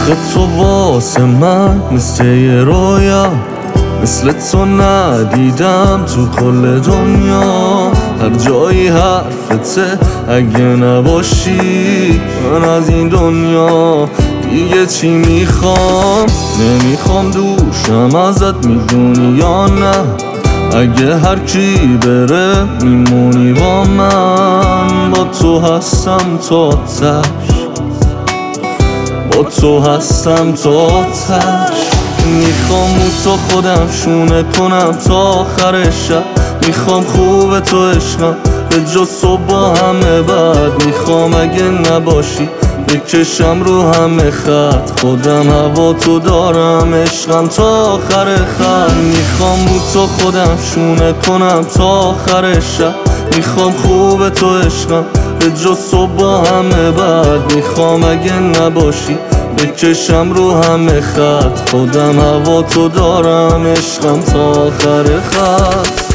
عشق تو واسه من مثل یه رویا، مثل تو ندیدم تو کل دنیا. هر جایی حرفته اگه نباشی من از این دنیا دیگه چی میخوام؟ نمیخوام دوشم ازت، میدونی یا نه؟ اگه هر کی بره میمونی با من. با تو هستم تا تش، با تو هستم تا تش. میخوام رو تو خودم شونه کنم تا آخر شب. میخوام خوب تو عشقم به جز تو با همه بد. میخوام اگه نباشی بکشم رو همه خط. خودم هوا تو دارم عشقم تا آخر خط. میخوام رو تو خودم شونه کنم تا آخر شب. میخوام خوب تو عشقم به جز تو با همه بد. میخوام اگه نباشی بکشم رو همه خط. خودم هوا تو دارم عشقم تا آخر خط.